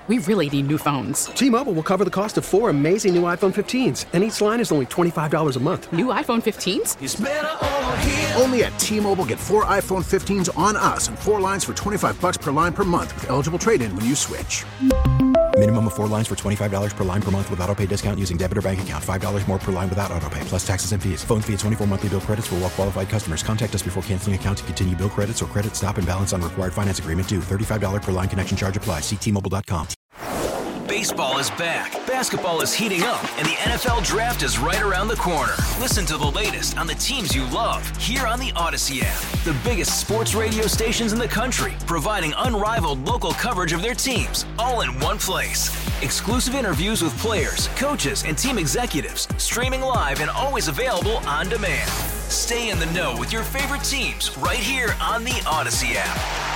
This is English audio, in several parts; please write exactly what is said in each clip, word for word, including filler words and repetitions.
We really need new phones. T-Mobile will cover the cost of four amazing new iPhone fifteens, and each line is only twenty-five dollars a month. New iPhone fifteens? It's better over here. Only at T-Mobile, get four iPhone fifteens on us and four lines for twenty-five dollars per line per month with eligible trade-in when you switch. Minimum of four lines for twenty-five dollars per line per month with autopay discount using debit or bank account. five dollars more per line without autopay, plus taxes and fees. Phone fee at twenty-four monthly bill credits for well-qualified customers. Contact us before canceling account to continue bill credits or credit stop and balance on required finance agreement due. thirty-five dollars per line connection charge applies. See T Mobile dot com. Baseball is back, basketball is heating up, and the N F L Draft is right around the corner. Listen to the latest on the teams you love here on the Odyssey app. The biggest sports radio stations in the country, providing unrivaled local coverage of their teams, all in one place. Exclusive interviews with players, coaches, and team executives, streaming live and always available on demand. Stay in the know with your favorite teams right here on the Odyssey app.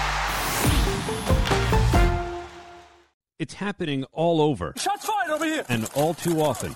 It's happening all over. Shots fired over here! And all too often.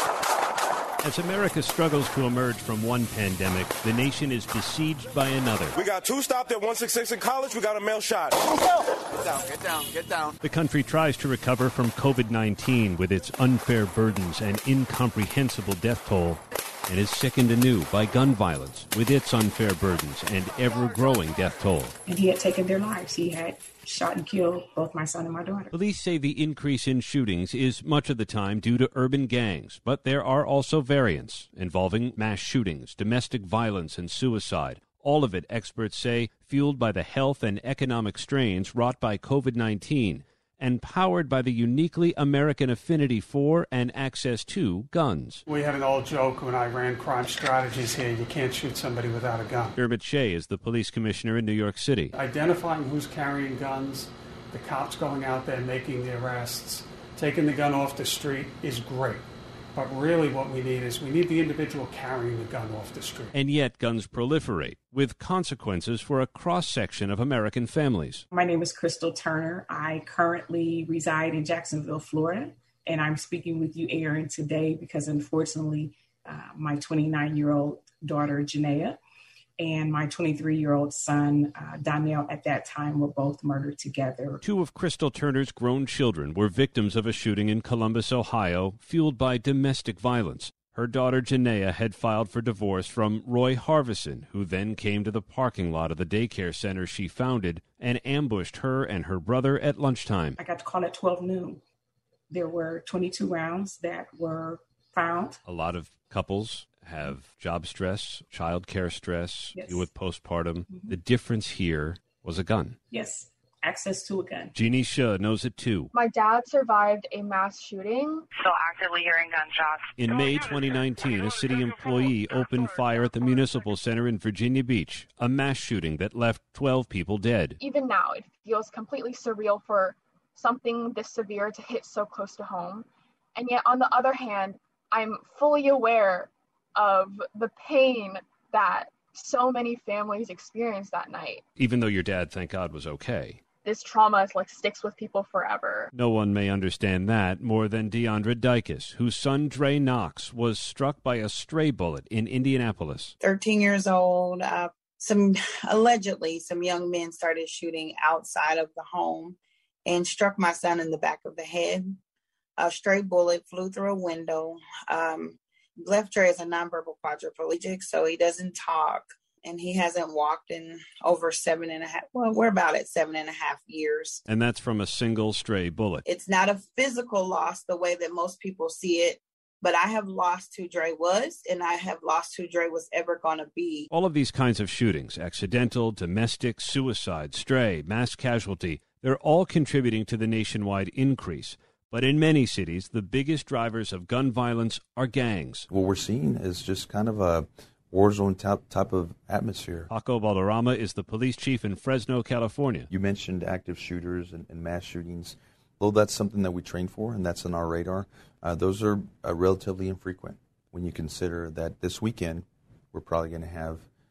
As America struggles to emerge from one pandemic, the nation is besieged by another. We got two stopped at one sixty-six in College. We got a male shot. Get down, get down, get down. The country tries to recover from covid nineteen with its unfair burdens and incomprehensible death toll, and is sickened anew by gun violence with its unfair burdens and ever-growing death toll. And he had taken their lives. He had shot and killed both my son and my daughter. Police say the increase in shootings is much of the time due to urban gangs, but there are also variants involving mass shootings, domestic violence, and suicide. All of it, experts say, fueled by the health and economic strains wrought by covid nineteen and powered by the uniquely American affinity for and access to guns. We had an old joke when I ran crime strategies here, you can't shoot somebody without a gun. Dermot Shea is the police commissioner in New York City. Identifying who's carrying guns, the cops going out there making the arrests, taking the gun off the street is great. But really what we need is we need the individual carrying the gun off the street. And yet guns proliferate, with consequences for a cross-section of American families. My name is Crystal Turner. I currently reside in Jacksonville, Florida, and I'm speaking with you, Aaron, today because unfortunately uh, my twenty-nine-year-old daughter, Janaea, and my twenty-three-year-old son, uh, Daniel, at that time, were both murdered together. Two of Crystal Turner's grown children were victims of a shooting in Columbus, Ohio, fueled by domestic violence. Her daughter, Janaea, had filed for divorce from Roy Harvison, who then came to the parking lot of the daycare center she founded and ambushed her and her brother at lunchtime. I got the call at twelve noon. There were twenty-two rounds that were found. A lot of couples have job stress, child care stress, yes. deal with postpartum. Mm-hmm. The difference here was a gun. Yes, access to a gun. Jeannie Shah knows it too. My dad survived a mass shooting. Still actively hearing gunshots. In May twenty nineteen, a city employee opened fire at the Municipal Center in Virginia Beach, a mass shooting that left twelve people dead. Even now, it feels completely surreal for something this severe to hit so close to home. And yet, on the other hand, I'm fully aware of the pain that so many families experienced that night. Even though your dad, thank God, was okay. This trauma is like sticks with people forever. No one may understand that more than Deandra Dykes, whose son Dre Knox was struck by a stray bullet in Indianapolis. thirteen years old, uh, some allegedly some young men started shooting outside of the home and struck my son in the back of the head. A stray bullet flew through a window. Um, Left Dre is a nonverbal quadriplegic, so he doesn't talk, and he hasn't walked in over seven and a half, well, we're about at seven and a half years. And that's from a single stray bullet. It's not a physical loss the way that most people see it, but I have lost who Dre was, and I have lost who Dre was ever going to be. All of these kinds of shootings, accidental, domestic, suicide, stray, mass casualty, they're all contributing to the nationwide increase. But in many cities, the biggest drivers of gun violence are gangs. What we're seeing is just kind of a war zone type, type of atmosphere. Paco Valderrama is the police chief in Fresno, California. You mentioned active shooters and, and mass shootings. Though that's something that we train for and that's on our radar, uh, those are uh, relatively infrequent when you consider that this weekend we're probably going to have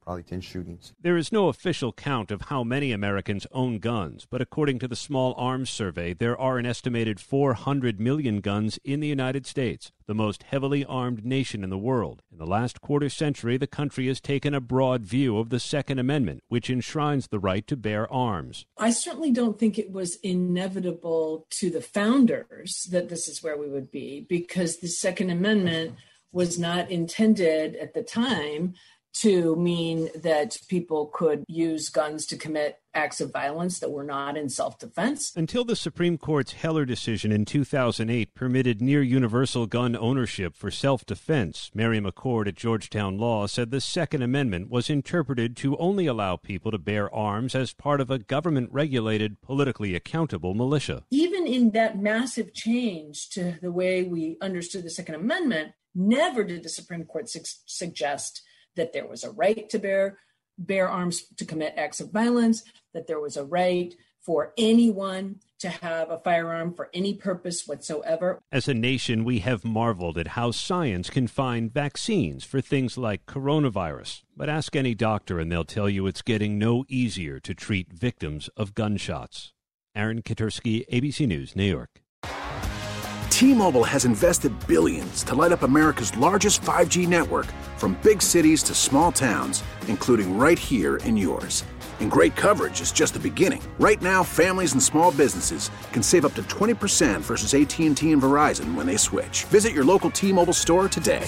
probably ten shootings. There is no official count of how many Americans own guns, but according to the Small Arms Survey, there are an estimated four hundred million guns in the United States, the most heavily armed nation in the world. In the last quarter century, the country has taken a broad view of the Second Amendment, which enshrines the right to bear arms. I certainly don't think it was inevitable to the founders that this is where we would be, because the Second Amendment was not intended at the time to mean that people could use guns to commit acts of violence that were not in self-defense. Until the Supreme Court's Heller decision in two thousand eight permitted near-universal gun ownership for self-defense, Mary McCord at Georgetown Law said the Second Amendment was interpreted to only allow people to bear arms as part of a government-regulated, politically accountable militia. Even in that massive change to the way we understood the Second Amendment, never did the Supreme Court su- suggest that there was a right to bear bear arms to commit acts of violence, that there was a right for anyone to have a firearm for any purpose whatsoever. As a nation, we have marveled at how science can find vaccines for things like coronavirus. But ask any doctor and they'll tell you it's getting no easier to treat victims of gunshots. Aaron Katursky, A B C News, New York. T-Mobile has invested billions to light up America's largest five G network, from big cities to small towns, including right here in yours. And great coverage is just the beginning. Right now, families and small businesses can save up to twenty percent versus A T and T and Verizon when they switch. Visit your local T-Mobile store today.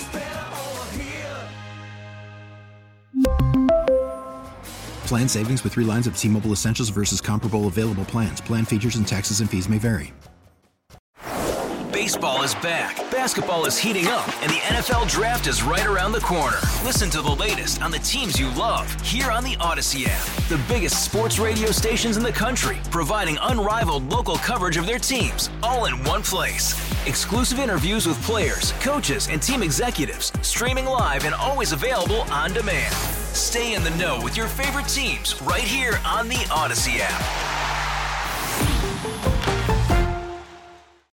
Plan savings with three lines of T-Mobile Essentials versus comparable available plans. Plan features and taxes and fees may vary. Baseball is back, basketball is heating up, and the N F L Draft is right around the corner. Listen to the latest on the teams you love here on the Odyssey app. The biggest sports radio stations in the country, providing unrivaled local coverage of their teams, all in one place. Exclusive interviews with players, coaches, and team executives, streaming live and always available on demand. Stay in the know with your favorite teams right here on the Odyssey app.